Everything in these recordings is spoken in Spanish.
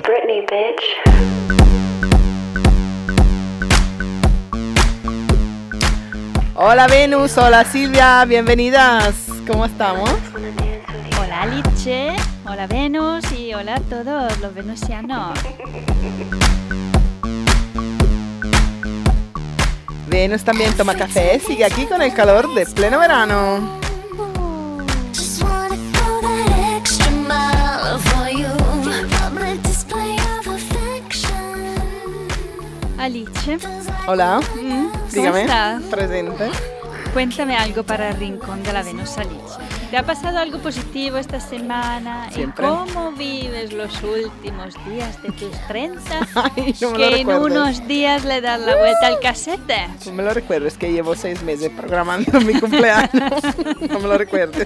Britney, bitch. Hola Venus, hola Silvia, bienvenidas. ¿Cómo estamos? Hola Alice, hola Venus y hola a todos los venusianos. Venus también toma café, sigue aquí con el calor de pleno verano. Alice, Hola, dígame, estás? presente. cuéntame algo para el rincón de la Venus Alice. ¿Te ha pasado algo positivo esta semana? Siempre. ¿Y cómo vives los últimos días de tus 30? Ay, no me lo Que en recuerdes. unos días le das la vuelta al casete. No me lo recuerdes, que llevo 6 meses programando mi cumpleaños. No me lo recuerdes.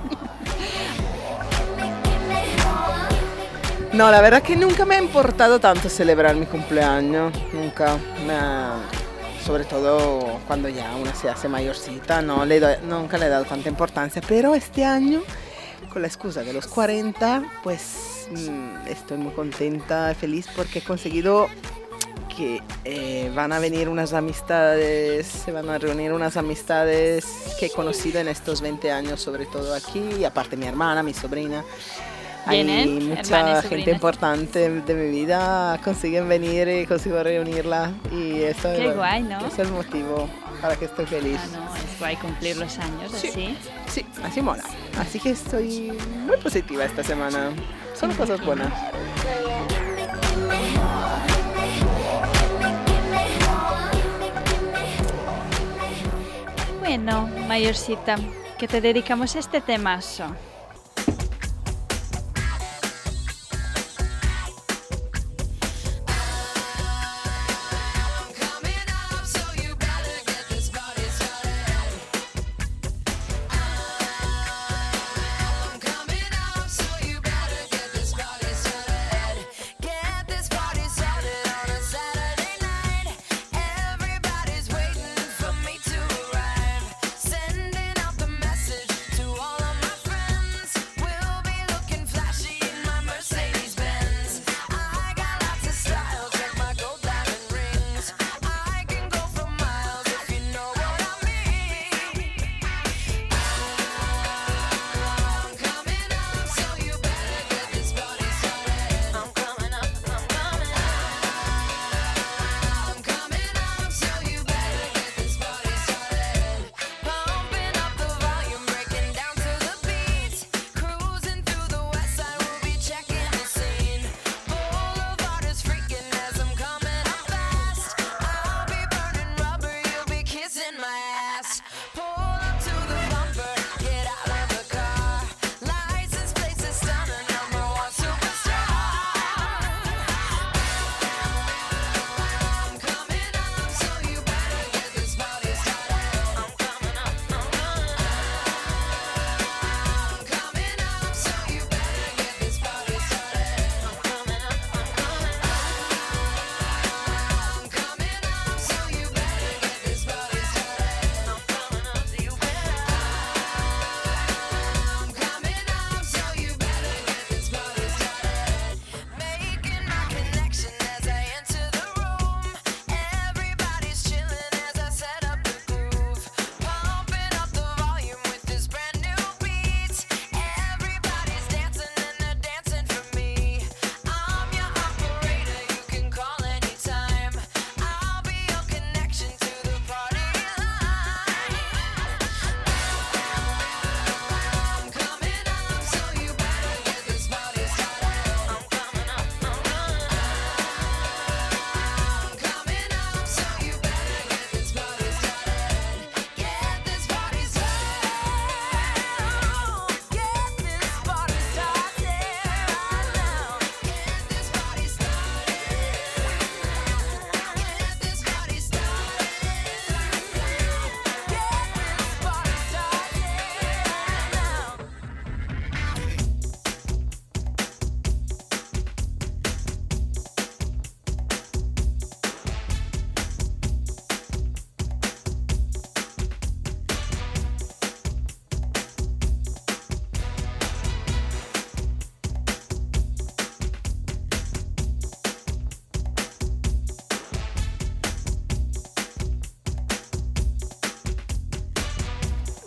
No, la verdad que nunca me ha importado tanto celebrar mi cumpleaños. Nunca. Sobre todo cuando ya una se hace mayorcita, nunca le he dado tanta importancia. Pero este año, con la excusa de los 40, pues estoy muy contenta y feliz porque he conseguido que van a venir unas amistades, se van a reunir unas amistades que he conocido en estos 20 años, sobre todo aquí, y aparte mi hermana, mi sobrina. Hay Vienen, mucha hermanas y gente sobrinas. importante de mi vida, consiguen venir y consigo reunirla, y eso Qué guay, ¿no? es el motivo para que estoy feliz. Ah, no, es guay cumplir los años Sí. así. Sí, así mola. Así que estoy muy positiva esta semana. Son cosas buenas. Bueno, mayorcita, que te dedicamos a este temazo.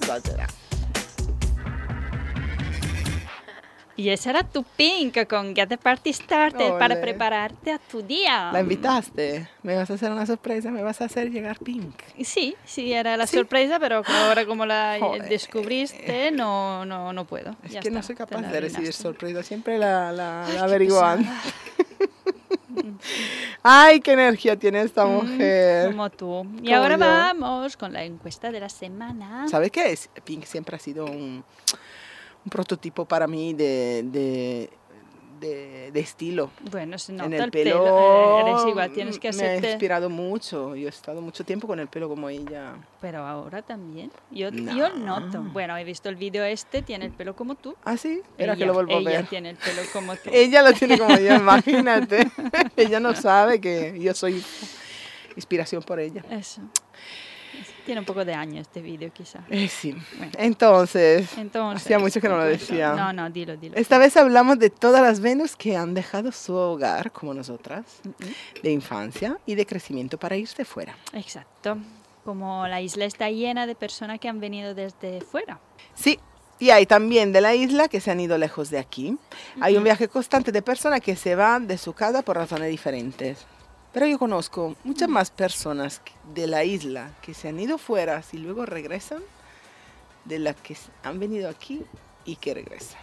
exagerada. Y esa era tu Pink con Get the Party Started para Ole. prepararte a tu día. ¿La invitaste? ¿Me vas a hacer una sorpresa? ¿Me vas a hacer llegar Pink? Sí, sí, era la Sí. sorpresa, pero ahora como la Joder. descubriste, no puedo. Es Ya que no está, soy te capaz la de recibir arruinaste. sorpresa. Siempre la Ay, qué averiguan. pesada. Ay, qué energía tiene esta mujer. Como tú. Y Como ahora yo. vamos con la encuesta de la semana. ¿Sabes qué es? Pink siempre ha sido un prototipo para mí de estilo. Bueno, se En nota el el pelo, pelo. Eres igual, tienes que me ha hacerte. inspirado mucho. Yo he estado mucho tiempo con el pelo como ella. Pero ahora también. Yo No. noto. Bueno, he visto el vídeo tiene el pelo como tú. Ah, sí, espera que lo vuelvo a Ella ver. tiene el pelo como tú. Ella lo tiene como yo, imagínate. Ella no sabe que yo soy inspiración por ella. Eso. Tiene un poco de años este vídeo, quizá. Sí. Bueno. Entonces, Entonces, hacía mucho que no lo conclusión. decía. No, dilo. Esta vez hablamos de todas las Venus que han dejado su hogar, como nosotras, de infancia y de crecimiento para irse fuera. Exacto. Como la isla está llena de personas que han venido desde fuera. Sí, y hay también de la isla que se han ido lejos de aquí. Hay un viaje constante de personas que se van de su casa por razones diferentes. Pero yo conozco muchas más personas de la isla que se han ido fuera y luego regresan de las que han venido aquí y que regresan.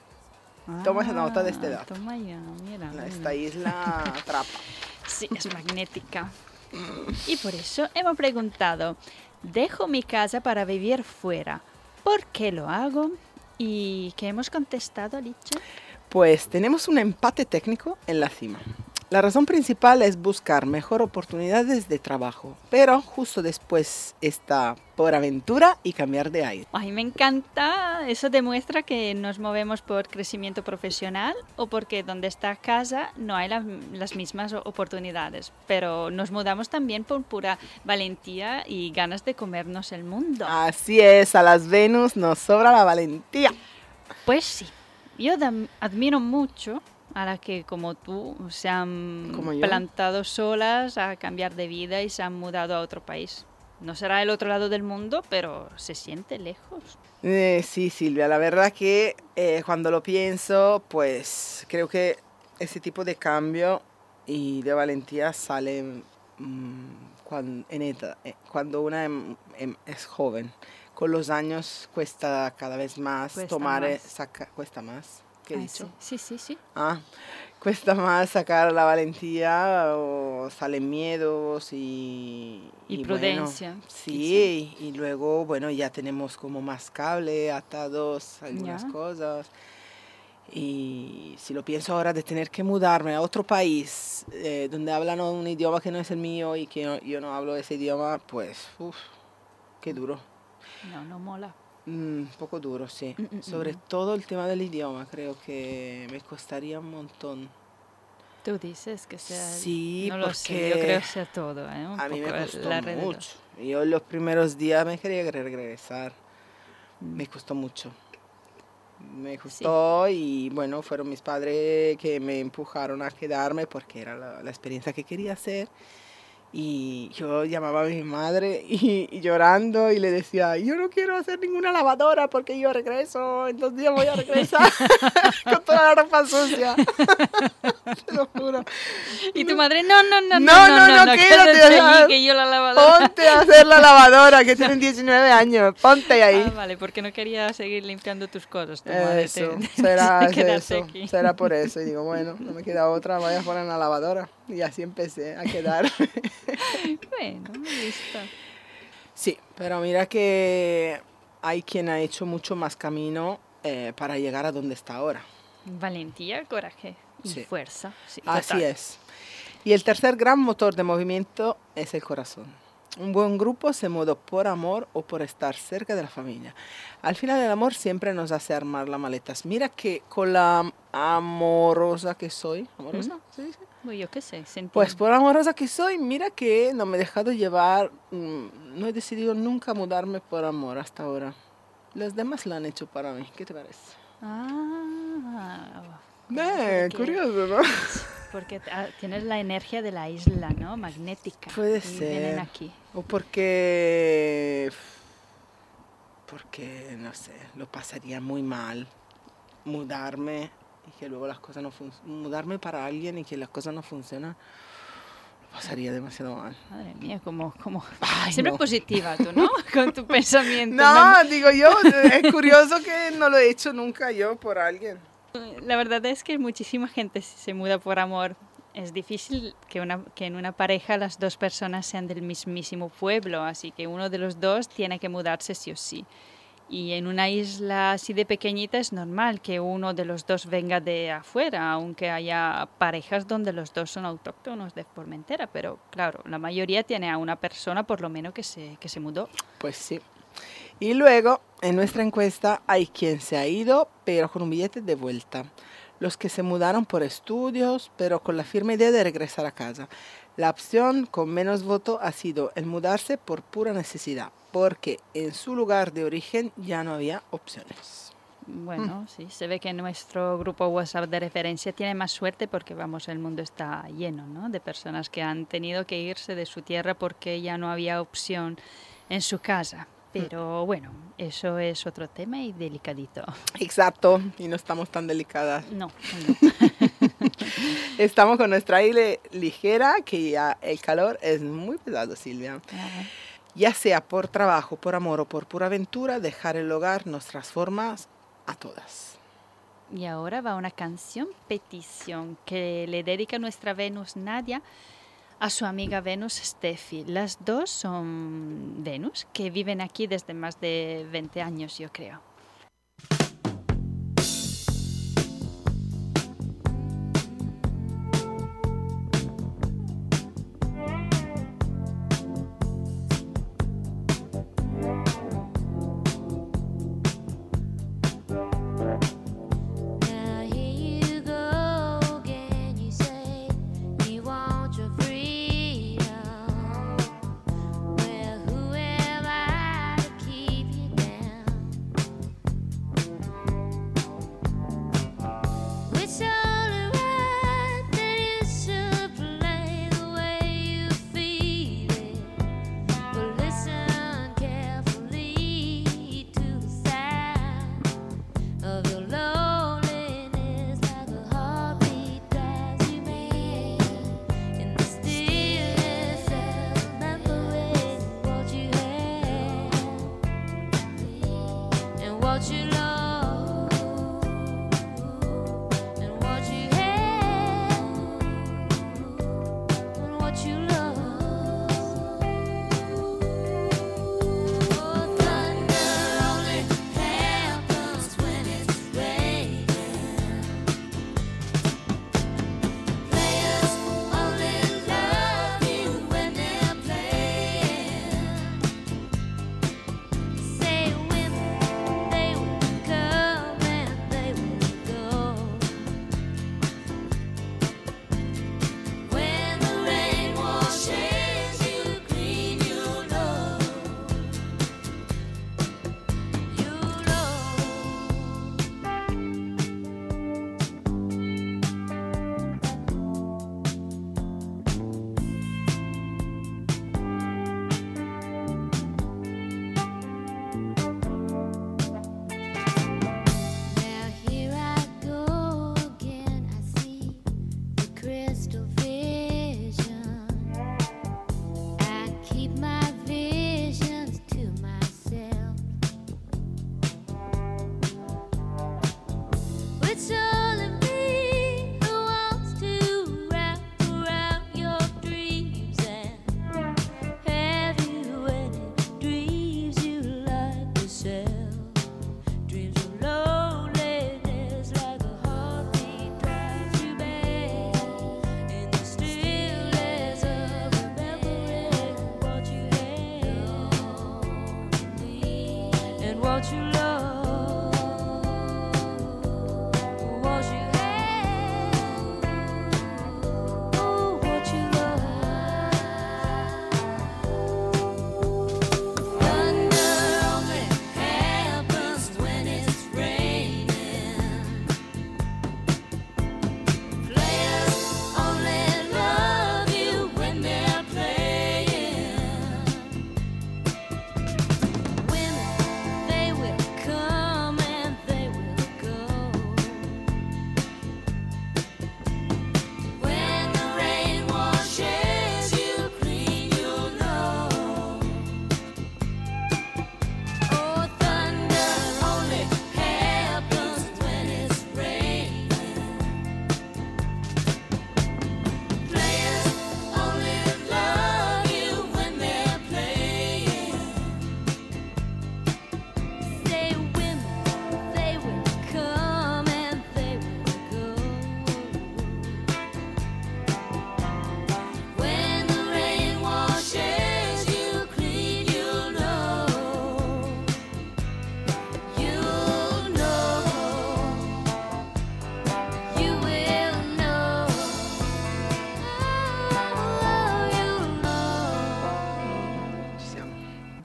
Toma esa nota de este dato. Toma ya, mira. Esta isla atrapa. Sí, es magnética. Y por eso hemos preguntado, ¿dejo mi casa para vivir fuera? ¿Por qué lo hago? ¿Y qué hemos contestado, Alicia? Pues tenemos un empate técnico en la cima. La razón principal es buscar mejor oportunidades de trabajo, pero justo después está por aventura y cambiar de aire. Ay, me encanta. Eso demuestra que nos movemos por crecimiento profesional o porque donde está casa no hay las mismas oportunidades. Pero nos mudamos también por pura valentía y ganas de comernos el mundo. Así es, a las Venus nos sobra la valentía. Pues sí, yo admiro mucho a las que como tú se han Como yo. plantado solas a cambiar de vida y se han mudado a otro país. No será el otro lado del mundo, pero se siente lejos. Sí, Silvia, la verdad que cuando lo pienso, pues creo que ese tipo de cambio y de valentía sale cuando una es joven. Con los años cuesta cada vez más Cuesta tomar, más. cuesta más. ¿Qué he dicho? Sí. Cuesta más sacar la valentía o salen miedos y prudencia. Bueno, sí, y luego, bueno, ya tenemos como más cable, atados, algunas Ya. cosas. Y si lo pienso ahora de tener que mudarme a otro país donde hablan un idioma que no es el mío y que yo no hablo ese idioma, pues, qué duro. No mola. Un poco duro, sí. Sobre todo el tema del idioma, creo que me costaría un montón. Tú dices que sea... Sí, no lo porque sé, yo creo que sea todo. Un a mí me poco costó la realidad. mucho. Yo los primeros días me quería regresar. Me costó mucho. Me costó y bueno, fueron mis padres que me empujaron a quedarme porque era la experiencia que quería hacer. Y yo llamaba a mi madre y llorando y le decía, yo no quiero hacer ninguna lavadora porque yo regreso, en 2 días voy a regresar con toda la ropa sucia. Te lo juro. Y tu madre, no, quédate quédate allá. allí, que yo la lavadora. Ponte a hacer la lavadora, que tienen 19 años, ponte ahí. Ah, vale, porque no quería seguir limpiando tus cosas. Tu madre Eso, será eso, será por eso. Y digo, bueno, no me queda otra, voy a poner una lavadora. Y así empecé a quedar. Bueno, listo. Sí, pero mira que hay quien ha hecho mucho más camino para llegar a donde está ahora. Valentía, coraje y Sí. fuerza. Sí, Así total. es. Y el tercer gran motor de movimiento es el corazón. Un buen grupo se mudó por amor o por estar cerca de la familia. Al final el amor siempre nos hace armar las maletas. Mira que con la amorosa que soy, ¿amorosa? ¿Se dice? Uy, yo qué sé, sentí. Pues por amorosa que soy, mira que no me he dejado llevar, no he decidido nunca mudarme por amor hasta ahora. Los demás lo han hecho para mí, ¿qué te parece? Porque- Curioso, ¿no? Porque tienes la energía de la isla, ¿no? Magnética. Puede y ser. vienen aquí. O porque porque, no sé, lo pasaría muy mal mudarme y que luego las cosas no funcionan. Mudarme para alguien y que las cosas no funcionan, lo pasaría demasiado mal. Madre mía, como Ay, siempre no. positiva tú, ¿no? Con tu pensamiento. No, digo yo, es curioso que no lo he hecho nunca yo por alguien. La verdad es que muchísima gente se muda por amor. Es difícil que en una pareja las dos personas sean del mismísimo pueblo, así que uno de los dos tiene que mudarse sí o sí. Y en una isla así de pequeñita es normal que uno de los dos venga de afuera, aunque haya parejas donde los dos son autóctonos de Formentera. Pero claro, la mayoría tiene a una persona por lo menos que se mudó. Pues sí. Y luego, en nuestra encuesta, hay quien se ha ido, pero con un billete de vuelta. Los que se mudaron por estudios, pero con la firme idea de regresar a casa. La opción con menos voto ha sido el mudarse por pura necesidad, porque en su lugar de origen ya no había opciones. Bueno, sí, se ve que nuestro grupo WhatsApp de referencia tiene más suerte porque, vamos, el mundo está lleno, ¿no?, de personas que han tenido que irse de su tierra porque ya no había opción en su casa. Pero bueno, eso es otro tema y delicadito. Exacto, y no estamos tan delicadas. No. Estamos con nuestra aire ligera, que ya el calor es muy pesado, Silvia. Ya sea por trabajo, por amor o por pura aventura, dejar el hogar nos transforma a todas. Y ahora va una canción petición que le dedica nuestra Venus Nadia a su amiga Venus Steffi. Las dos son Venus, que viven aquí desde más de 20 años, yo creo.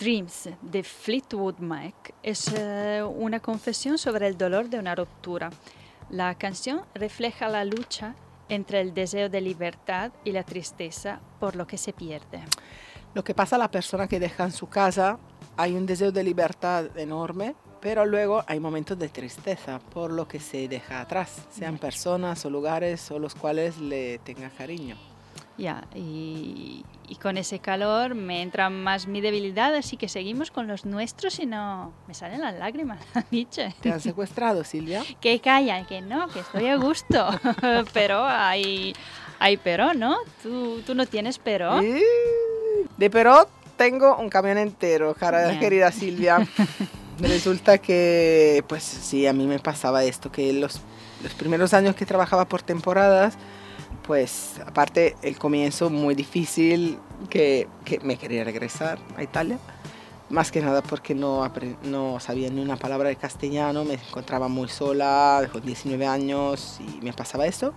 Dreams de Fleetwood Mac es una confesión sobre el dolor de una ruptura. La canción refleja la lucha entre el deseo de libertad y la tristeza por lo que se pierde. Lo que pasa a la persona que deja en su casa, hay un deseo de libertad enorme, pero luego hay momentos de tristeza por lo que se deja atrás, sean personas o lugares o los cuales le tenga cariño. Ya, y con ese calor me entra más mi debilidad, así que seguimos con los nuestros y no me salen las lágrimas, Nietzsche. ¿Te han secuestrado, Silvia? Que calla, que no, que estoy a gusto. Pero hay pero, ¿no? ¿Tú no tienes pero? De pero tengo un camión entero, querida Silvia. Resulta que, pues sí, a mí me pasaba esto, que los primeros años que trabajaba por temporadas, pues aparte el comienzo muy difícil, que me quería regresar a Italia, más que nada porque no sabía ni una palabra de castellano, me encontraba muy sola, con 19 años y me pasaba esto.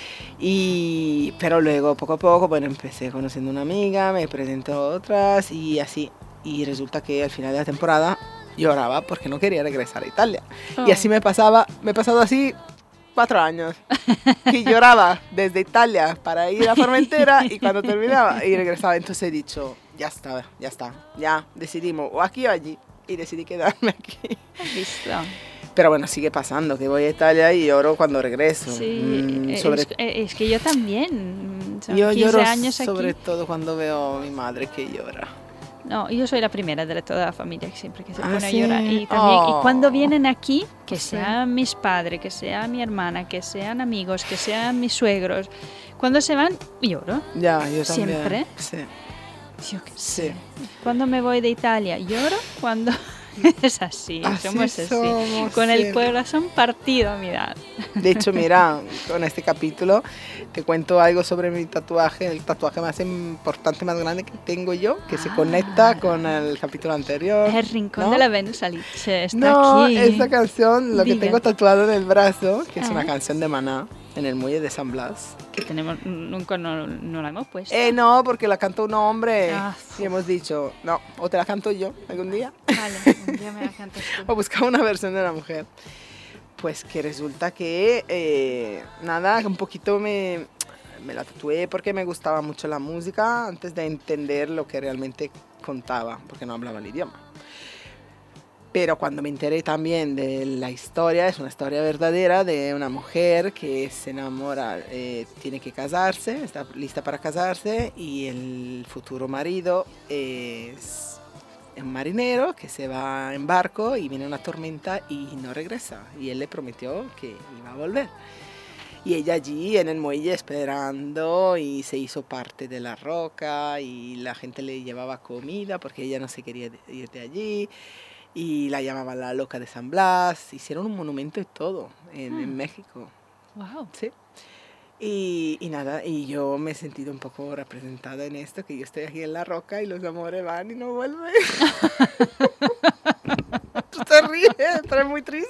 Pero luego poco a poco, bueno, empecé conociendo una amiga, me presentó a otras y así, y resulta que al final de la temporada lloraba porque no quería regresar a Italia. Y así me he pasado así 4 años, que lloraba desde Italia para ir a Formentera y cuando terminaba y regresaba. Entonces he dicho, ya está, ya decidimos o aquí o allí, y decidí quedarme aquí. Listo. Pero bueno, sigue pasando, que voy a Italia y lloro cuando regreso. Sí, es que yo también, son yo 15 lloro años sobre aquí. todo cuando veo a mi madre que llora. No, yo soy la primera de toda la familia que siempre que se pone ¿sí? a llorar. Y también, y cuando vienen aquí, que Sí. sean mis padres, que sea mi hermana, que sean amigos, que sean mis suegros, cuando se van, lloro. Ya, yo también. ¿Siempre? Sí. Yo qué Sí. sé. Cuando me voy de Italia, lloro. Cuando es así, somos así. Con el corazón partido, mirad. De hecho, mira, con este capítulo te cuento algo sobre mi tatuaje, el tatuaje más importante, más grande que tengo yo, que se conecta con el capítulo anterior. El rincón ¿no? de la Venus Alice está No, aquí. esta canción, lo que Diga. tengo tatuado en el brazo, que es Ah. una canción de Maná, en el muelle de San Blas. Que tenemos, nunca no la hemos puesto. No, porque la canta un hombre Ah. y hemos dicho, no, o te la canto yo algún día, Vale, un día me la cantas tú. o buscaba una versión de la mujer. Pues que resulta que, nada, un poquito me la tatué porque me gustaba mucho la música antes de entender lo que realmente contaba, porque no hablaba el idioma. Pero cuando me enteré también de la historia, es una historia verdadera de una mujer que se enamora, tiene que casarse, está lista para casarse y el futuro marido es un marinero que se va en barco y viene una tormenta y no regresa. Y él le prometió que iba a volver. Y ella allí en el muelle esperando y se hizo parte de la roca y la gente le llevaba comida porque ella no se quería ir de allí. Y la llamaban la loca de San Blas. Hicieron un monumento y todo en México. Wow. Sí. Y nada, y yo me he sentido un poco representada en esto, que yo estoy aquí en la roca y los amores van y no vuelven. Tú te ríes, pero es muy triste.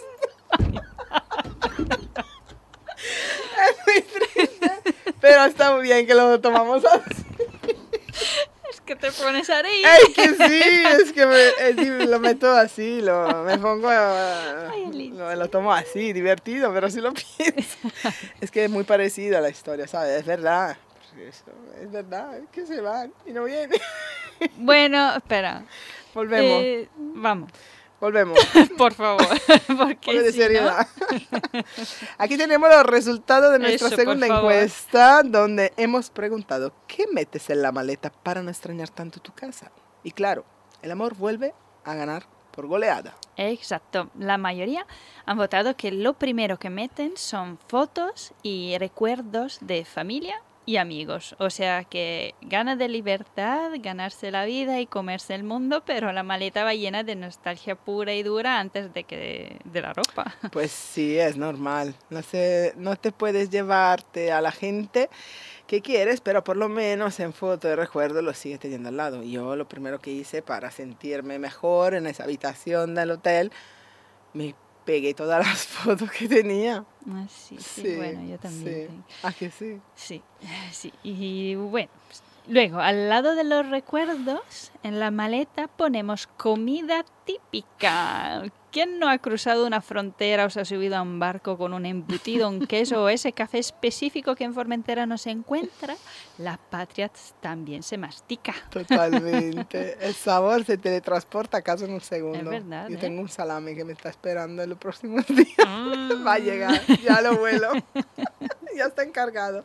Es muy triste, pero está muy bien que lo tomamos así. Es que te pones a reír. Es que sí, es que lo meto así, me pongo, lo tomo así, divertido, pero sí lo pienso. Es que es muy parecida la historia, ¿sabes? Es verdad, es verdad, es que se van y no vienen. Bueno, espera. Volvemos, Volvemos, por favor. Porque de si seriedad. Aquí tenemos los resultados de nuestra Eso, segunda por favor. encuesta, donde hemos preguntado, ¿qué metes en la maleta para no extrañar tanto tu casa? Y claro, el amor vuelve a ganar por goleada. Exacto. La mayoría han votado que lo primero que meten son fotos y recuerdos de familia y amigos. O sea que ganas de libertad, ganarse la vida y comerse el mundo, pero la maleta va llena de nostalgia pura y dura antes de la ropa. Pues sí, es normal. No te puedes llevarte a la gente que quieres, pero por lo menos en foto de recuerdo lo sigues teniendo al lado. Yo lo primero que hice para sentirme mejor en esa habitación del hotel, me pegué todas las fotos que tenía. Ah, sí, bueno, yo también. Sí. ¿A que sí? Sí. Y bueno, Luego, al lado de los recuerdos, en la maleta ponemos comida típica. ¿Quién no ha cruzado una frontera o se ha subido a un barco con un embutido, un queso o ese café específico que en Formentera no se encuentra? La patria también se mastica. Totalmente. El sabor se teletransporta a casa en un segundo. Es verdad. Yo tengo un salami que me está esperando en los próximos días. Va a llegar, ya lo vuelo. Ya está encargado.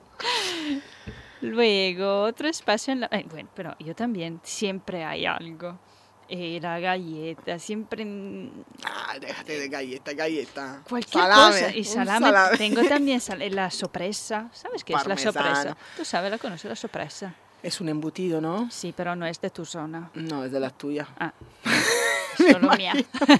Luego, otro espacio en la... bueno, pero yo también, siempre hay algo. La galleta, siempre... Déjate de galleta. Cualquier salame, cosa. Y salame. Tengo también la sorpresa. ¿Sabes qué Parmesano. es la sorpresa? Tú sabes, la conoces, la sorpresa. Es un embutido, ¿no? Sí, pero no es de tu zona. No, es de la tuya. Ah, solo mía.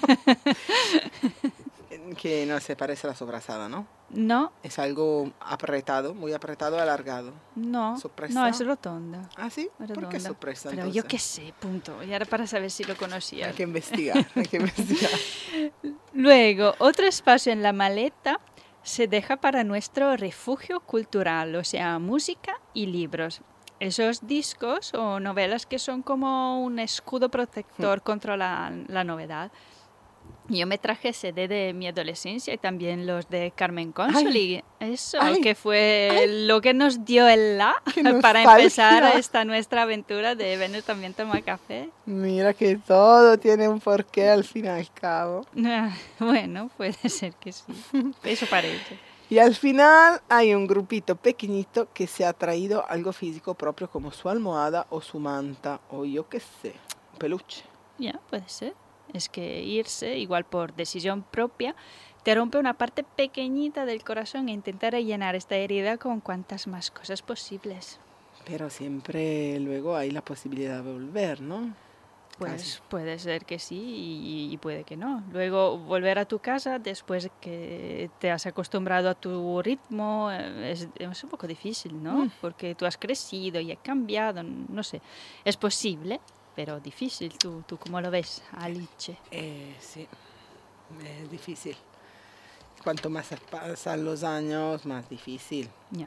Que no se parece a la sobrasada, ¿no? No, Es algo apretado, muy apretado, alargado. no, ¿Sorpresa? no, es rotonda. ¿Ah, sí? ¿Por qué Redonda. sorpresa, Pero entonces? yo qué sé, punto. Y ahora para saber si lo conocía. Hay que investigar, hay que investigar. Luego, otro espacio en la maleta se deja para nuestro refugio cultural, o sea, música y libros. Esos discos o novelas que son como un escudo protector contra la novedad. Yo me traje CD de mi adolescencia y también los de Carmen Consoli. Eso, que fue lo que nos dio el para empezar esta nuestra aventura de venir también a tomar café. Mira que todo tiene un porqué al fin y al cabo. Bueno, puede ser que sí. Eso parece. Y al final hay un grupito pequeñito que se ha traído algo físico propio como su almohada o su manta o yo qué sé, un peluche. Ya, puede ser. Es que irse, igual por decisión propia, te rompe una parte pequeñita del corazón e intentar llenar esta herida con cuantas más cosas posibles. Pero siempre luego hay la posibilidad de volver, ¿no? Pues Casi. puede ser que sí y puede que no. Luego volver a tu casa después que te has acostumbrado a tu ritmo es un poco difícil, ¿no? Porque tú has crecido y has cambiado, no sé. Es posible, pero difícil. ¿Tú cómo lo ves, Alice? Sí, es difícil. Cuanto más pasan los años, más difícil. Ya.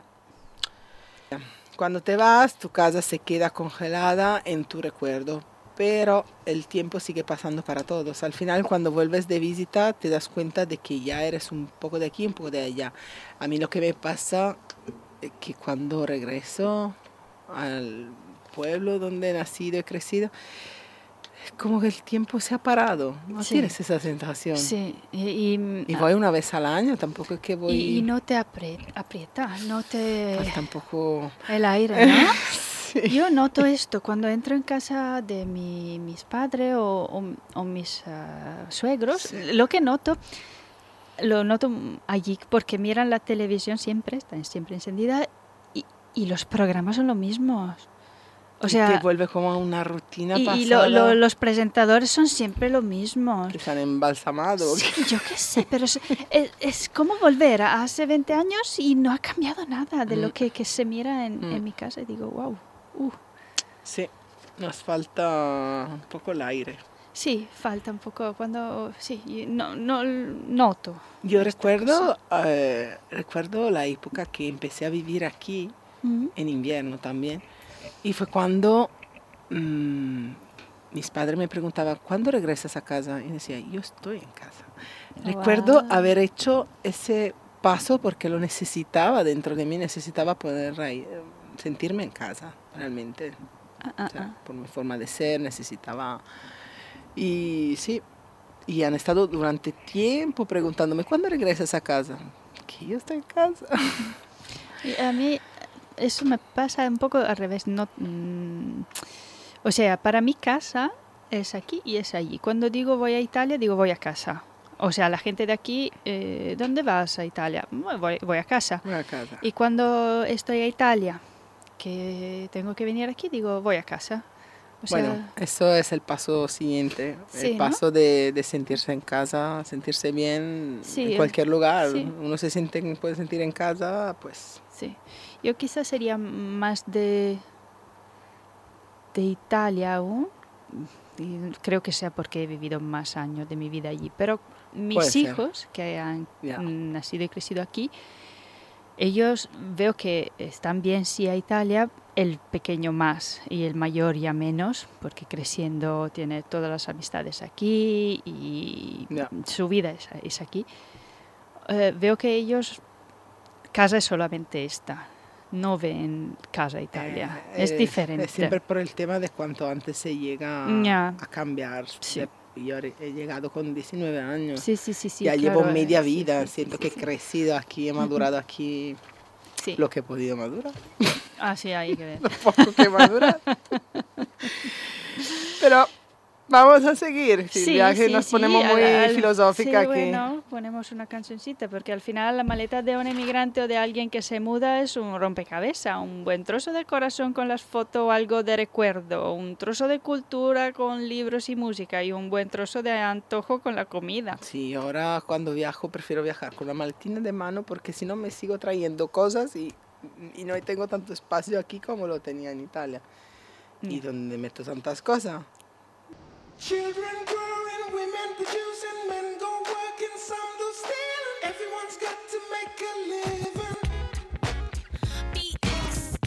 Cuando te vas, tu casa se queda congelada en tu recuerdo, pero el tiempo sigue pasando para todos. Al final, cuando vuelves de visita, te das cuenta de que ya eres un poco de aquí, un poco de allá. A mí lo que me pasa es que cuando regreso al pueblo donde he nacido y crecido, es como que el tiempo se ha parado. ¿No tienes esa sensación? Sí. Y voy una vez al año, tampoco es que voy... Y no te aprieta, no te... Pues tampoco... El aire, ¿no? Sí. Yo noto esto cuando entro en casa de mis padres o mis suegros. Sí. Lo noto allí porque miran la televisión siempre, está siempre encendida y los programas son los mismos. O sea, te vuelve como a una rutina y pasada. los presentadores son siempre los mismos. Que se han embalsamado. Sí, yo qué sé, pero es como volver a hace 20 años y no ha cambiado nada de lo que se mira en mi casa. Y digo, wow. Sí, nos falta un poco el aire. Sí, falta un poco cuando... Sí, no noto. Yo recuerdo la época que empecé a vivir aquí, en invierno también. Y fue cuando mis padres me preguntaban, ¿cuándo regresas a casa? Y decía, yo estoy en casa. Recuerdo haber hecho ese paso porque lo necesitaba dentro de mí, necesitaba poder sentirme en casa, realmente. O sea, por mi forma de ser, necesitaba... Y sí, y han estado durante tiempo preguntándome, ¿cuándo regresas a casa? Que yo estoy en casa. Y a mí eso me pasa un poco al revés. No, o sea, para mi casa es aquí y es allí. Cuando digo voy a Italia, digo voy a casa. O sea, la gente de aquí, ¿dónde vas a Italia? Voy a casa. Voy a casa. Y cuando estoy a Italia, que tengo que venir aquí, digo voy a casa. O sea, bueno, eso es el paso siguiente, sí, el paso de sentirse en casa, sentirse bien en cualquier lugar. Sí. Uno puede sentir en casa, pues... Sí, yo quizás sería más de Italia aún. Y creo que sea porque he vivido más años de mi vida allí. Pero mis hijos, que han nacido y crecido aquí, ellos veo que están bien sí a Italia, el pequeño más y el mayor ya menos, porque creciendo tiene todas las amistades aquí y su vida es aquí. Veo que ellos, casa es solamente esta, no ven casa Italia, es diferente. Es siempre por el tema de cuánto antes se llega a cambiar. Sí. Yo he llegado con 19 años, sí, ya claro, llevo media vida, sí, siento que he crecido aquí, he madurado aquí lo que he podido madurar. Ah, sí, hay que ver. Lo poco que he madurado. Pero vamos a seguir, Silvia, que nos ponemos muy filosófica aquí. Bueno, ponemos una cancioncita, porque al final la maleta de un emigrante o de alguien que se muda es un rompecabezas, un buen trozo de corazón con las fotos, algo de recuerdo, un trozo de cultura con libros y música y un buen trozo de antojo con la comida. Sí, ahora cuando viajo prefiero viajar con la maletina de mano porque si no me sigo trayendo cosas y no tengo tanto espacio aquí como lo tenía en Italia. Y donde meto tantas cosas. Children growing, women producing, men go working, some do stealing. Everyone's got to make a living. BX.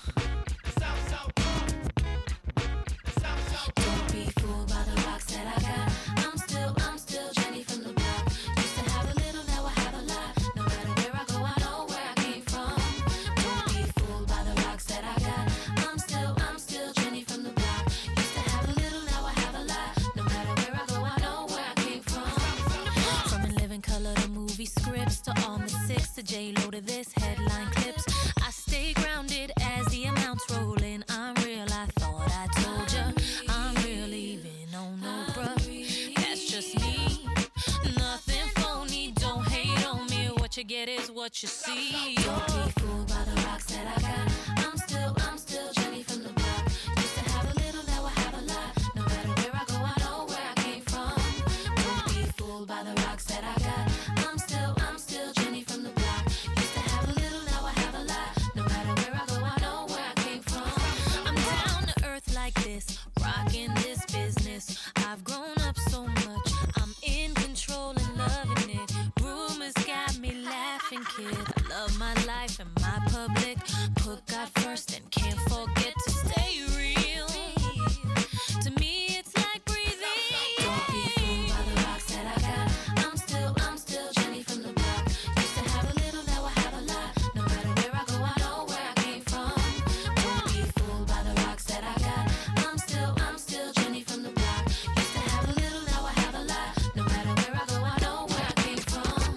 Don't be fooled by the rocks that I got. I'm still Jenny from the block. Used to have a little, now I have a lot. No matter where I go, I know where I came from. Don't be fooled by the rocks that I got. I'm still Jenny from the block. Used to have a little, now I have a lot. No matter where I go, I know where I came from. From In Living Color to movie scripts to On the Six to J-Lo to this headline clips. I stay grounded as the amounts roll in. I'm real, I thought I told ya. I'm real even on no bruh. That's just me. Nothing phony, don't hate on me. What you get is what you see. Don't be fooled by the rocks that I got. I'm still Jenny from the block. Used to have a little, now I have a lot. No matter where I go, I know where I came from. Don't be fooled by the rocks that I got. I'm still Jenny from the block. Used to have a little, now I have a lot. No matter where I go, I know where I came from. I'm down to earth like this, rocking this business. I've grown up so much, I'm in control and loving it. Rumors got me laughing, kid. I love my life and my public. Put God first and can't forget to stay real. To me, it's like breathing. Don't be fooled by the rocks that I got. I'm still Jenny from the block. Used to have a little, now I have a lot. No matter where I go, I know where I came from. Don't be fooled by the rocks that I got. I'm still Jenny from the block. Used to have a little, now I have a lot. No matter where I go, I know where I came from.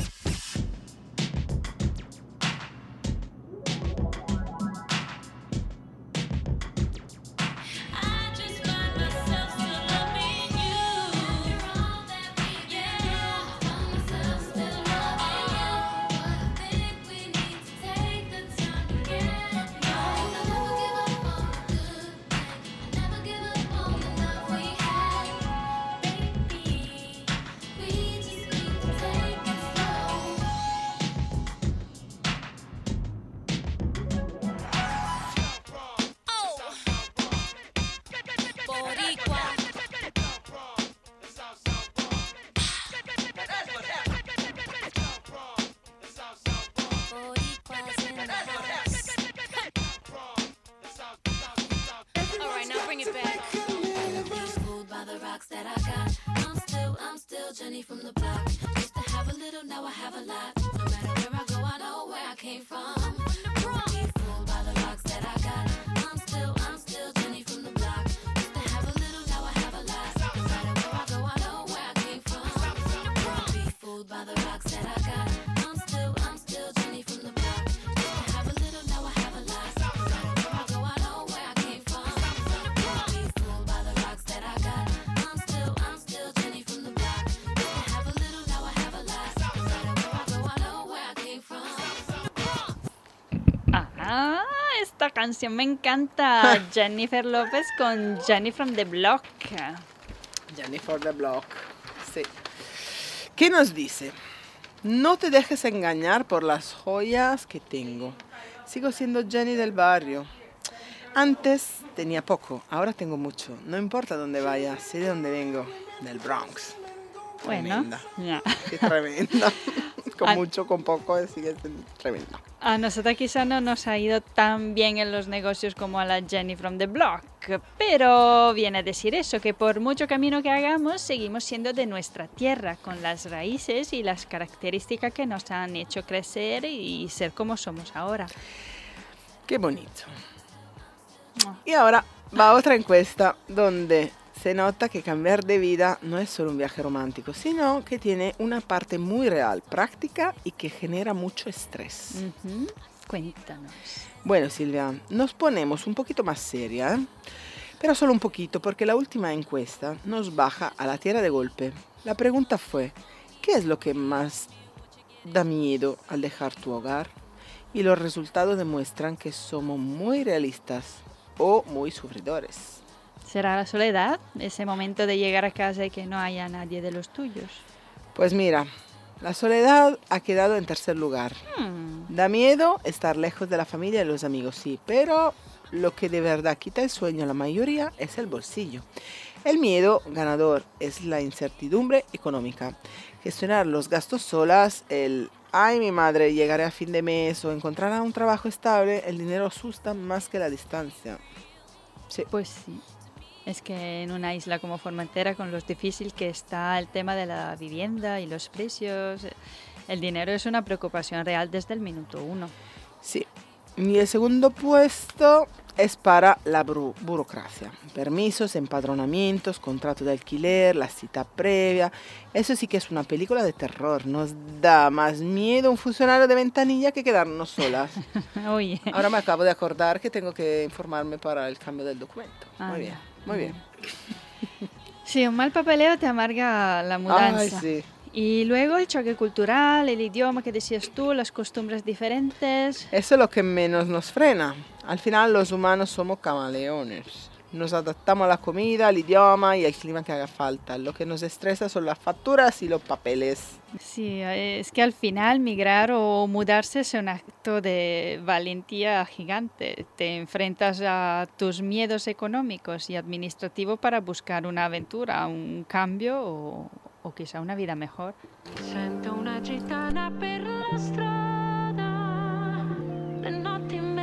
I just find myself still loving you. You're all that we get. I find myself still loving you. But I think we need to take the time to get right. I never give up on the good thing. I never give up on the love we had. Baby, we just need to take it slow. Boricua. Boricua's in the house. All right, now bring it back. Don't be fooled by the rocks that I got. I'm still Jenny from the block. Used to have a little, now I have a lot. No matter where I go, I know where I came from. Don't be fooled by the rocks that I got. I'm still Jenny from the block. Used to have a little, now I have a lot. No matter where I go, I know where I came from. Don't be fooled by the rocks that I got. I'm still Jenny from the block. Used to have a little, now I have a lot. No matter where I go, I know where I came from. Don't be fooled by the rocks that I got. I'm still Jenny from the block. Used to have a little, now I have a lot. No matter where I go, I know where I came from. Ah, esta canción me encanta. Jennifer López con Jenny from the Block. Jenny for the Block. Sí. ¿Qué nos dice? No te dejes engañar por las joyas que tengo. Sigo siendo Jenny del barrio. Antes tenía poco, ahora tengo mucho. No importa dónde vaya, sé de dónde vengo. Del Bronx. Bueno, Tremenda. ya. Qué tremenda. con mucho, con poco, sigue siendo tremendo. A nosotros quizá no nos ha ido tan bien en los negocios como a la Jenny from the Block, pero viene a decir eso, que por mucho camino que hagamos, seguimos siendo de nuestra tierra, con las raíces y las características que nos han hecho crecer y ser como somos ahora. Qué bonito. Y ahora va otra encuesta donde se nota que cambiar de vida no es solo un viaje romántico, sino que tiene una parte muy real, práctica y que genera mucho estrés. Cuéntanos. Bueno, Silvia, nos ponemos un poquito más seria, ¿eh? Pero solo un poquito, porque la última encuesta nos baja a la tierra de golpe. La pregunta fue, ¿qué es lo que más da miedo al dejar tu hogar? Y los resultados demuestran que somos muy realistas o muy sufridores. ¿Será la soledad? Ese momento de llegar a casa y que no haya nadie de los tuyos. Pues mira, la soledad ha quedado en tercer lugar. Da miedo estar lejos de la familia y los amigos, sí, pero lo que de verdad quita el sueño a la mayoría es el bolsillo. El miedo ganador es la incertidumbre económica. Gestionar los gastos solas, ay mi madre, llegaré a fin de mes o encontrará un trabajo estable, el dinero asusta más que la distancia. Sí. Pues sí. Es que en una isla como Formentera, con lo difícil que está el tema de la vivienda y los precios, el dinero es una preocupación real desde el minuto 1. Sí. Y el segundo puesto es para la burocracia. Permisos, empadronamientos, contrato de alquiler, la cita previa. Eso sí que es una película de terror. Nos da más miedo un funcionario de ventanilla que quedarnos solas. Oye. Ahora me acabo de acordar que tengo que informarme para el cambio del documento. Muy bien, muy bien. Sí, un mal papeleo te amarga la mudanza. Ay, sí. Y luego el choque cultural, el idioma que decías tú, las costumbres diferentes. Eso es lo que menos nos frena. Al final los humanos somos camaleones. Nos adaptamos a la comida, al idioma y al clima que haga falta. Lo que nos estresa son las facturas y los papeles. Sí, es que al final migrar o mudarse es un acto de valentía gigante. Te enfrentas a tus miedos económicos y administrativos para buscar una aventura, un cambio o quizá una vida mejor. Sento una gitana per la strada, le notti in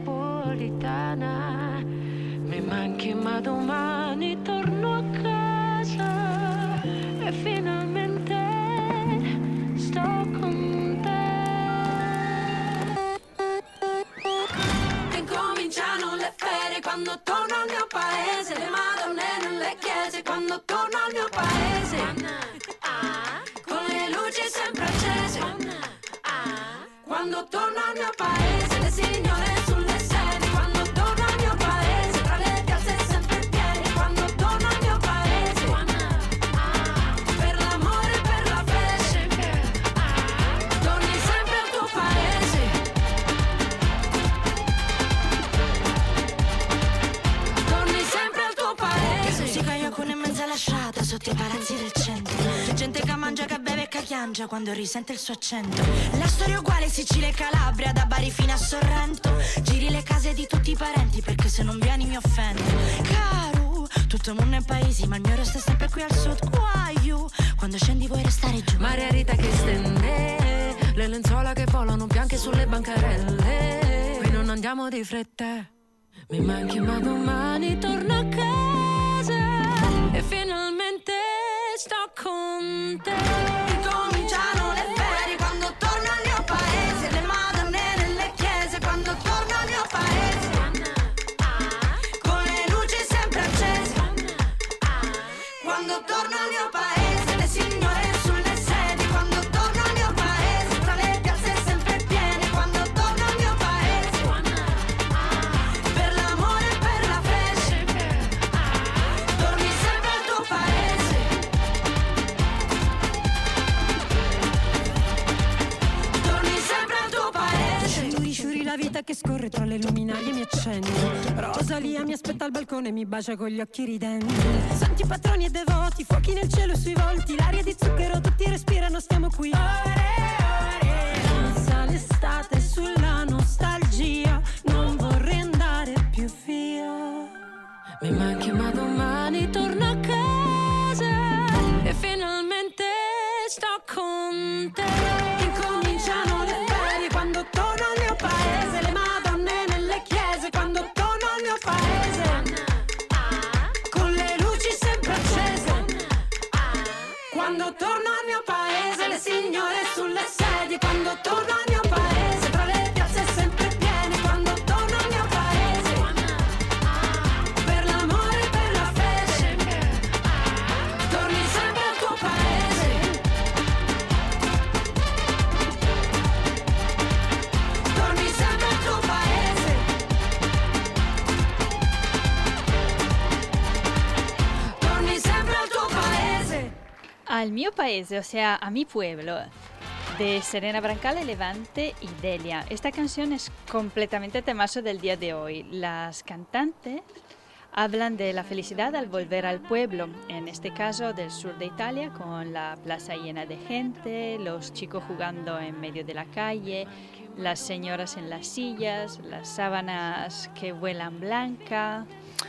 metropolitana, mi manchi ma domani torno a casa e finalmente sto con te. E cominciano le ferie quando torno al mio paese, le madonne nelle chiese quando torno al mio paese. Quando torno al mio paese, le signore sulle sedie. Quando torno al mio paese, tra le piazze sempre piene. Quando torno al mio paese, per l'amore e per la fede, torni sempre al tuo paese. Torni sempre al tuo paese. Musica io con in mezzo alla strada, sotto i palazzi del centro. Gente che mangia, che beve e che chiangia quando risente il suo accento. La storia è uguale, Sicilia e Calabria, da Bari fino a Sorrento. Giri le case di tutti i parenti perché se non vieni mi offendo. Caro, tutto il mondo è paesi, ma il mio resto è sempre qui al sud. Guaio, quando scendi vuoi restare giù. Maria Rita che stende, le lenzuola che volano bianche sulle bancarelle. Qui non andiamo di fretta, mi manchi ma domani torno a casa e finalmente sto con te. Cominciano le ferie quando torno al mio paese, le madonne nelle chiese quando torno al mio paese, con le luci sempre accese. Quando torno al mio paese, le signore sulle sedie. Quando torno al mio paese, tra le piazze sempre piene. Quando torno al mio paese, per l'amore e per la fede, torni sempre al tuo paese. Torni sempre al tuo paese. Sciuri la vita che scorre tra le luminarie mi accende. Rosalia mi aspetta al balcone e mi bacia con gli occhi ridenti. Santi patroni e devoti, fuochi nel cielo sui volti, l'aria di zucchero tutti respirano, stiamo qui. Danza l'estate sulla nostalgia, non vorrei andare più via. Mi manchi ma domani torno a casa e finalmente sto con te. Al mio paese, o sea, a mi pueblo, de Serena Brancale, Levante y Delia. Esta canción es completamente temazo del día de hoy. Las cantantes hablan de la felicidad al volver al pueblo, en este caso del sur de Italia, con la plaza llena de gente, los chicos jugando en medio de la calle, las señoras en las sillas, las sábanas que vuelan blanca.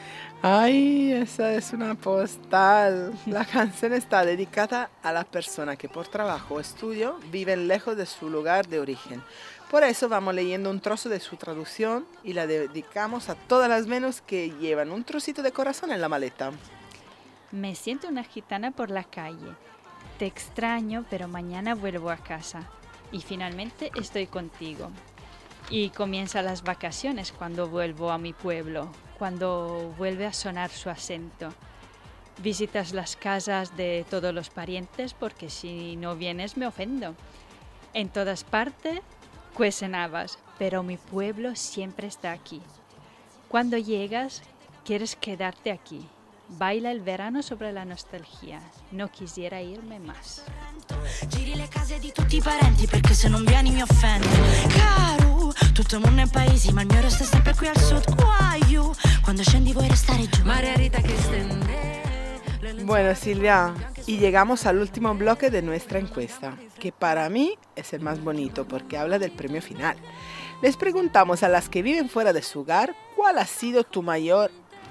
Ay, esa es una postal. La canción está dedicada a las personas que por trabajo o estudio viven lejos de su lugar de origen. Por eso vamos leyendo un trozo de su traducción y la dedicamos a todas las menos que llevan un trocito de corazón en la maleta. Me siento una gitana por la calle. Te extraño, pero mañana vuelvo a casa. Y finalmente estoy contigo. Y comienzan las vacaciones cuando vuelvo a mi pueblo, cuando vuelve a sonar su acento. Visitas las casas de todos los parientes porque si no vienes me ofendo. En todas partes cuecen habas, pero mi pueblo siempre está aquí. Cuando llegas, quieres quedarte aquí. Baila el verano sobre la nostalgia. No quisiera irme más. Giri le case di tutti i parenti perché se non vieni mi offendo. Caro, tutto il mondo è paesi, ma il mio resta sempre qui al sud. Guaio, quando scendi vuoi restare giù. Maria Rita che stende. Bueno, Silvia, y llegamos al último bloque de nuestra encuesta, que para mí es el más bonito porque habla del premio final. Les preguntamos a las que viven fuera de su hogar cuál ha sido tu mayor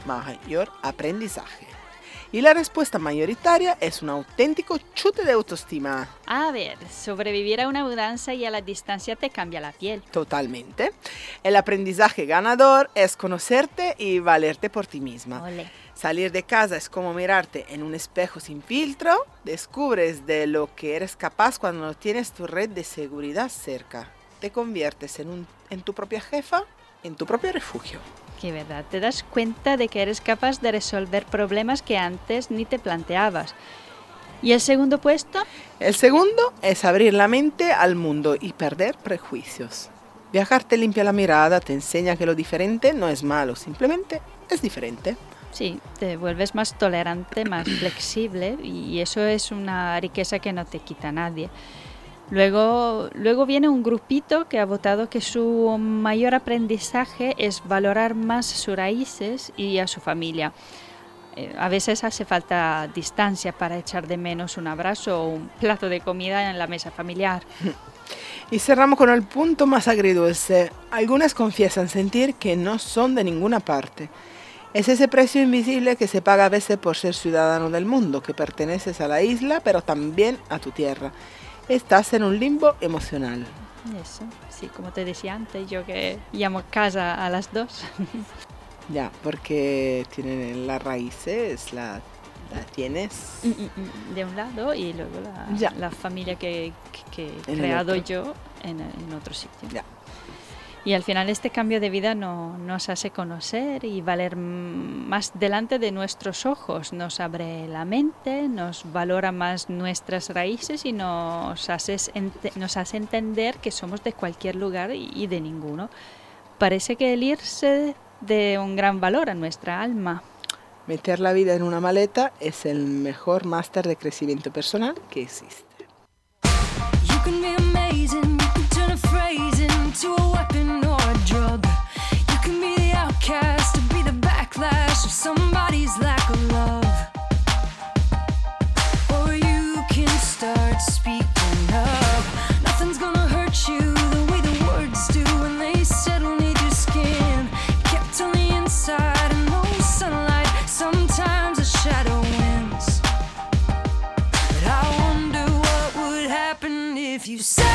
aprendizaje. Y la respuesta mayoritaria es un auténtico chute de autoestima. A ver, sobrevivir a una mudanza y a la distancia te cambia la piel. Totalmente. El aprendizaje ganador es conocerte y valerte por ti misma. Ole. Salir de casa es como mirarte en un espejo sin filtro. Descubres de lo que eres capaz cuando no tienes tu red de seguridad cerca. Te conviertes en tu propia jefa, en tu propio refugio. Qué verdad, te das cuenta de que eres capaz de resolver problemas que antes ni te planteabas. ¿Y el segundo puesto? El segundo es abrir la mente al mundo y perder prejuicios. Viajar te limpia la mirada, te enseña que lo diferente no es malo, simplemente es diferente. Sí, te vuelves más tolerante, más flexible y eso es una riqueza que no te quita nadie. Luego viene un grupito que ha votado que su mayor aprendizaje es valorar más sus raíces y a su familia. A veces hace falta distancia para echar de menos un abrazo o un plato de comida en la mesa familiar. Y cerramos con el punto más agridulce. Algunas confiesan sentir que no son de ninguna parte. Es ese precio invisible que se paga a veces por ser ciudadano del mundo, que perteneces a la isla pero también a tu tierra. Estás en un limbo emocional. Eso, sí, como te decía antes, yo que llamo casa a las dos. Ya, porque tienen las raíces, la tienes de un lado y luego la familia que he creado yo en otro sitio. Ya. Y al final este cambio de vida nos hace conocer y valer más delante de nuestros ojos. Nos abre la mente, nos valora más nuestras raíces y nos hace entender que somos de cualquier lugar y de ninguno. Parece que el irse de un gran valor a nuestra alma. Meter la vida en una maleta es el mejor máster de crecimiento personal que existe. You can be amazing, you can turn a phrase into a weapon or a drug. You can be the outcast to be the backlash of somebody's lack of love. Or you can start speaking up. Nothing's gonna hurt you the way the words do when they settle near your skin. Kept on the inside and no sunlight, sometimes a shadow wins. But I wonder what would happen if you said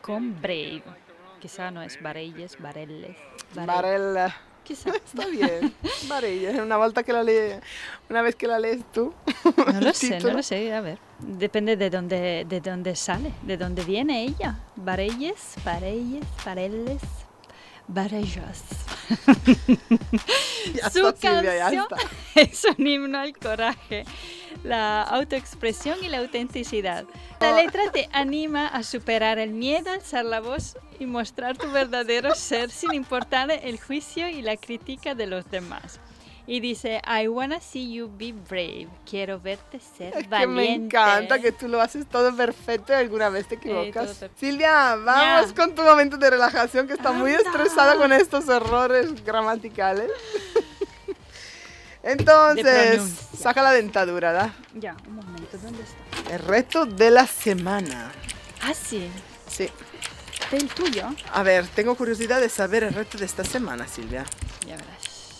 con Brave. Quizá no es Barelles, Barelles. Barella. Quizá. Está bien. Barella. Una vez que la lees tú. No lo sé, a ver. Depende de dónde sale, de dónde viene ella. Barelles, Barelles, Barellas. Su canción es un himno al coraje, la autoexpresión y la autenticidad. La letra te anima a superar el miedo, alzar la voz y mostrar tu verdadero ser sin importar el juicio y la crítica de los demás. Y dice, I wanna see you be brave. Quiero verte ser valiente. Que me encanta que tú lo haces todo perfecto y alguna vez te equivocas. Silvia, vamos con tu momento de relajación, que está muy estresada con estos errores gramaticales. Entonces, saca la dentadura, ¿da? Ya, un momento, ¿dónde está? El reto de la semana. Ah, sí. Sí. ¿El tuyo? A ver, tengo curiosidad de saber el reto de esta semana, Silvia. Ya verás.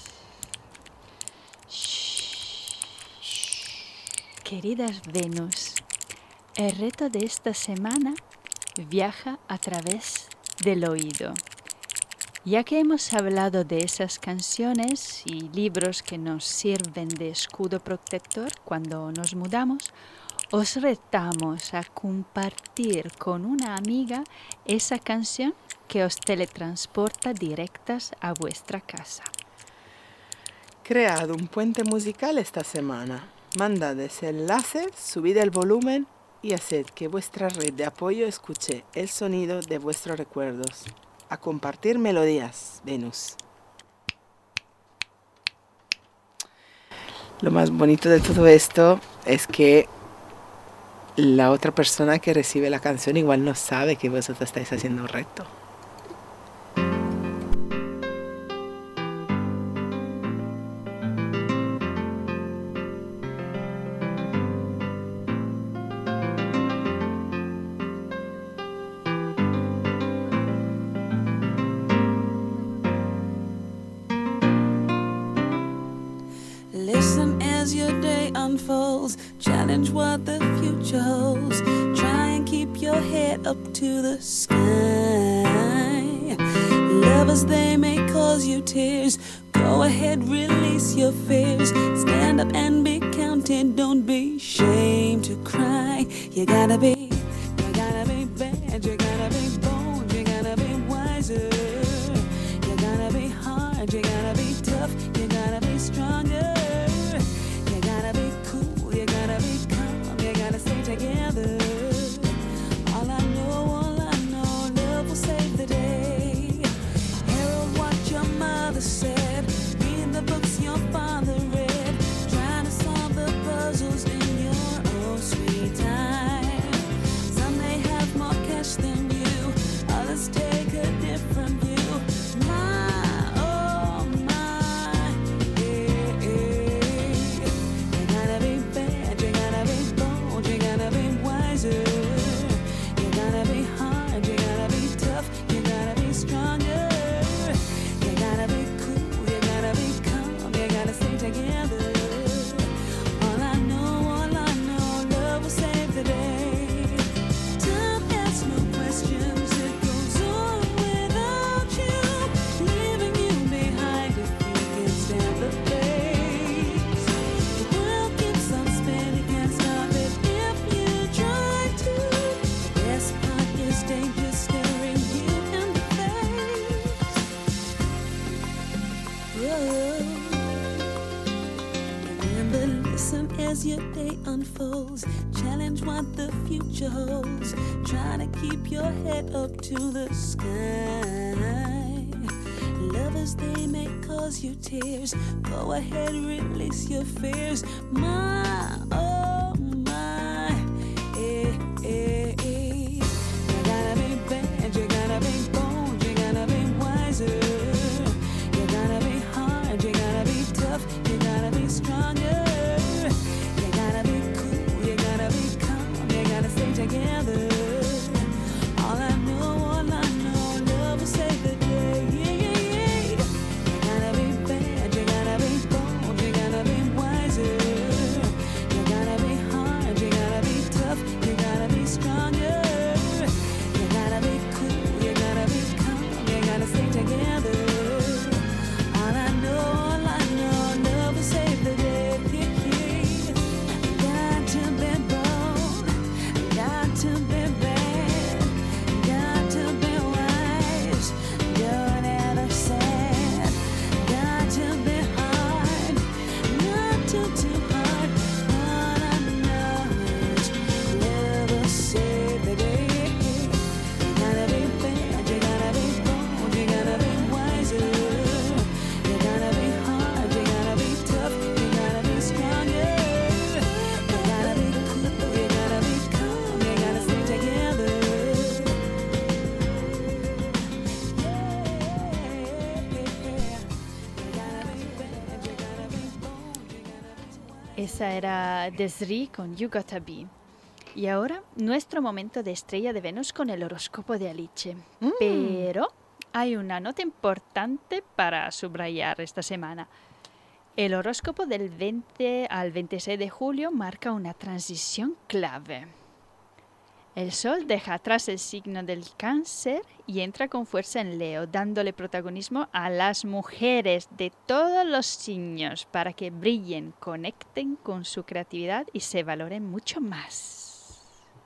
Queridas Venus, el reto de esta semana viaja a través del oído. Ya que hemos hablado de esas canciones y libros que nos sirven de escudo protector cuando nos mudamos, os retamos a compartir con una amiga esa canción que os teletransporta directas a vuestra casa. Cread un puente musical esta semana. Mandad ese enlace, subid el volumen y haced que vuestra red de apoyo escuche el sonido de vuestros recuerdos. A compartir melodías, Venus. Lo más bonito de todo esto es que la otra persona que recibe la canción igual no sabe que vosotros estáis haciendo un reto. Challenge what the future holds. Try and keep your head up to the sky. Lovers, they may cause you tears. Go ahead, release your fears. Stand up and be counted. Don't be ashamed to cry. You gotta be bad. You gotta be bold. You gotta be wiser. You gotta be hard. You gotta be tough. You gotta be stronger. Together, all I know, love will save the day. Herald what your mother said, read the books your father read, trying to solve the puzzles in your own sweet time. Some may have more cash than you, others take a different view. My, oh my, yeah, yeah. You gotta be bad, you gotta be bold, you gotta be wiser. You gotta be hard, you gotta be tough, you gotta be stronger. You gotta be cool, you gotta be calm, you gotta stay together. All I know, love will save the day. Time asks no questions, it goes on without you, leaving you behind if you can stand the pace. The world keeps on spinning, can't stop it if you try to. The best part is danger staring you in the face. Whoa. Remember, listen as your day unfolds. Challenge what the future holds. Try to keep your head up to the sky. Lovers, they may cause you tears. Go ahead, release your fears. My, oh my, eh, eh, eh. You gotta be bad, you gotta be bold, you gotta be wiser. You gotta be hard, you gotta be tough, you gotta be stronger. You gotta be cool, you gotta be calm, you gotta stay together. All I know, love will save the day. You gotta be bad, you gotta be bold, you gotta be wiser. You gotta Esa era Desri con You Gotta Be. Y ahora, nuestro momento de estrella de Venus con el horóscopo de Alice. Pero hay una nota importante para subrayar esta semana. El horóscopo del 20 al 26 de julio marca una transición clave. El Sol deja atrás el signo del Cáncer y entra con fuerza en Leo, dándole protagonismo a las mujeres de todos los signos para que brillen, conecten con su creatividad y se valoren mucho más.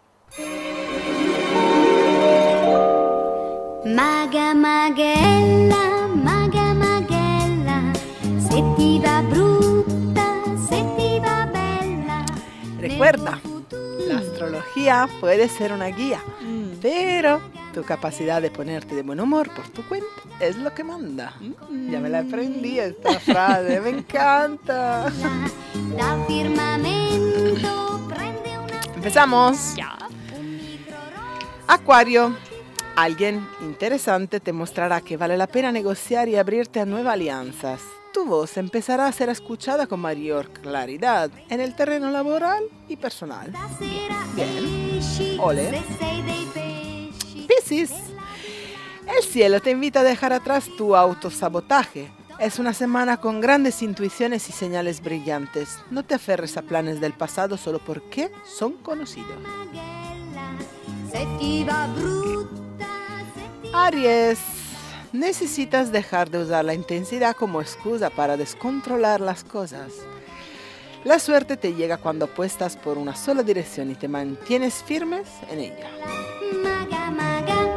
Maga Maghella, Maga Maghella, se ti va brutta, se ti va bella. Recuerda, la astrología puede ser una guía, pero tu capacidad de ponerte de buen humor por tu cuenta es lo que manda. Ya me la aprendí esta frase, me encanta. Da firmamento prende una. Empezamos. Ya. Acuario, alguien interesante te mostrará que vale la pena negociar y abrirte a nuevas alianzas. Tu voz empezará a ser escuchada con mayor claridad en el terreno laboral y personal. Bien. Ole. Se sei dei pesci. Piscis, el cielo te invita a dejar atrás tu autosabotaje. Es una semana con grandes intuiciones y señales brillantes. No te aferres a planes del pasado solo porque son conocidos. Se ti va brutta, se ti Aries, necesitas dejar de usar la intensidad como excusa para descontrolar las cosas. La suerte te llega cuando apuestas por una sola dirección y te mantienes firmes en ella. Maga Maga.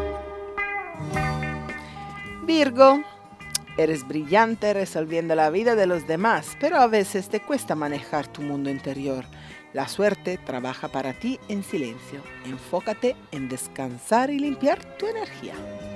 Virgo, eres brillante resolviendo la vida de los demás, pero a veces te cuesta manejar tu mundo interior. La suerte trabaja para ti en silencio. Enfócate en descansar y limpiar tu energía.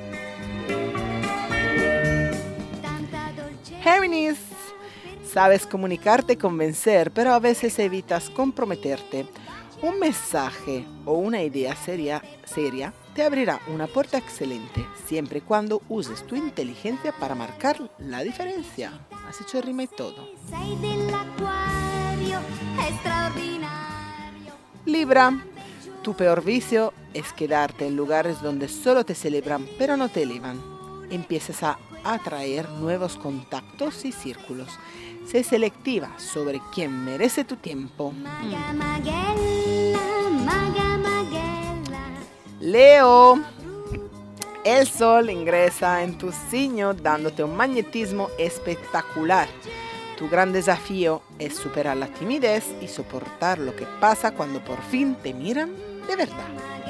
Géminis, sabes comunicarte y convencer, pero a veces evitas comprometerte. Un mensaje o una idea seria te abrirá una puerta excelente, siempre y cuando uses tu inteligencia para marcar la diferencia. Has hecho rima y todo. Sei dell'acquario, straordinario. Libra, tu peor vicio es quedarte en lugares donde solo te celebran pero no te elevan. Empiezas a atraer nuevos contactos y círculos. Sé selectiva sobre quién merece tu tiempo. Maga Maghella, Maga Maghella. Leo, el sol ingresa en tu signo dándote un magnetismo espectacular. Tu gran desafío es superar la timidez y soportar lo que pasa cuando por fin te miran de verdad.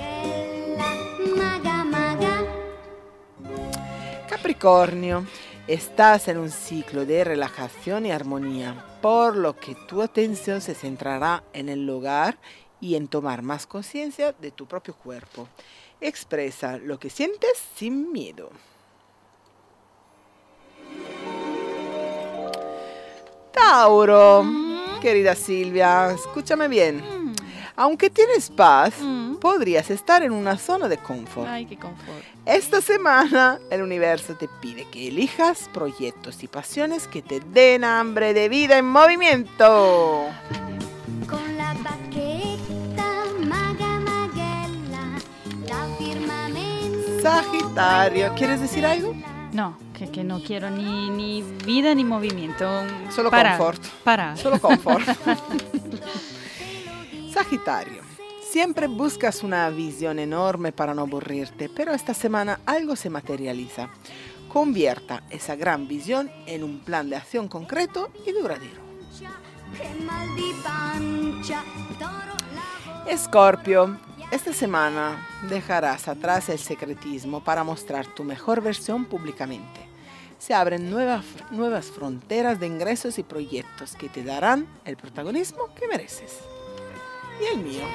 Maga Maga. Capricornio, estás en un ciclo de relajación y armonía, por lo que tu atención se centrará en el hogar y en tomar más conciencia de tu propio cuerpo. Expresa lo que sientes sin miedo. Tauro, querida Silvia, escúchame bien. Aunque tienes paz, podrías estar en una zona de confort. Ay, qué confort. Esta semana el universo te pide que elijas proyectos y pasiones que te den hambre de vida en movimiento. Con la baqueta, Maga Maghella, da firmamento. Sagitario, ¿quieres decir algo? No, que no quiero ni vida ni movimiento. Solo Para, confort. Para. Solo confort. Sagitario, siempre buscas una visión enorme para no aburrirte, pero esta semana algo se materializa. Convierta esa gran visión en un plan de acción concreto y duradero. Che mal di pancia, toro la Escorpio, esta semana dejarás atrás el secretismo para mostrar tu mejor versión públicamente. Se abren nuevas fronteras de ingresos y proyectos que te darán el protagonismo que mereces. Y el mío.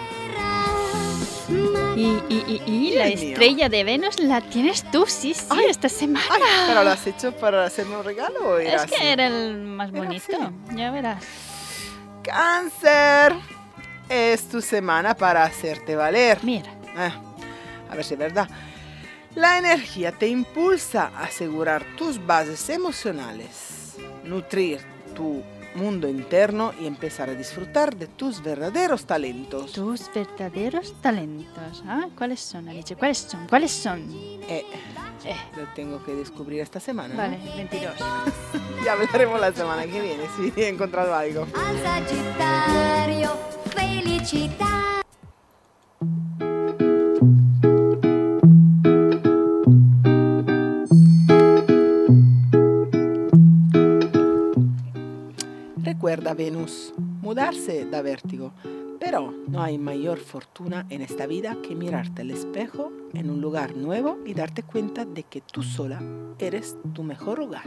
Y la el mío. estrella de Venus la tienes tú, sí, Ay, esta semana. Ay, ¿pero lo has hecho para hacerme un regalo o era Es que así? era el más Era bonito, así. ya verás. Cáncer, es tu semana para hacerte valer. Mira, A ver si es verdad. La energía te impulsa a asegurar tus bases emocionales, nutrir tu mundo interno y empezar a disfrutar de tus verdaderos talentos. Tus verdaderos talentos. ¿Ah? ¿Cuáles son, Alice? ¿Cuáles son? ¿Cuáles son? Lo tengo que descubrir esta semana. ¿no? Vale, 22. Ya hablaremos la semana que viene si he encontrado algo. Al Sagittario, felicità. Recuerda, Venus, mudarse da vértigo, pero no hay mayor fortuna en esta vida que mirarte al espejo en un lugar nuevo y darte cuenta de que tú sola eres tu mejor hogar.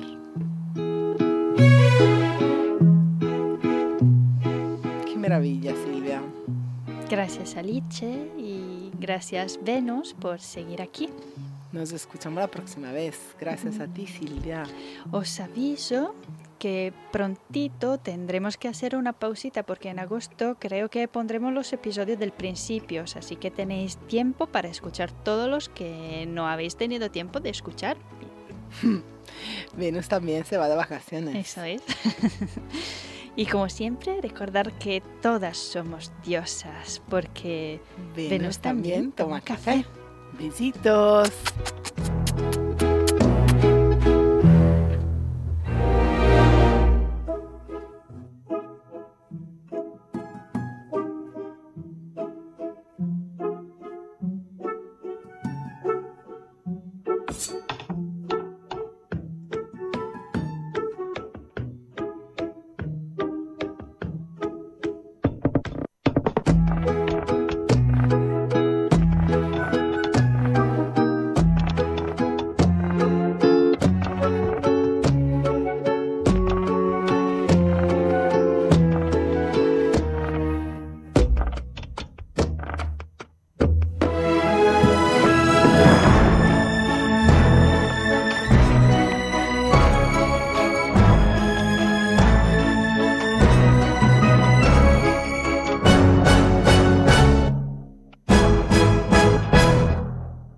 Qué maravilla, Silvia. Gracias, Alice, y gracias, Venus, por seguir aquí. Nos escuchamos la próxima vez. Gracias a ti, Silvia. Os aviso que prontito tendremos que hacer una pausita porque en agosto creo que pondremos los episodios del principio, así que tenéis tiempo para escuchar todos los que no habéis tenido tiempo de escuchar. Venus también se va de vacaciones. Eso es. Y como siempre, recordar que todas somos diosas porque Venus también toma café. café. Besitos.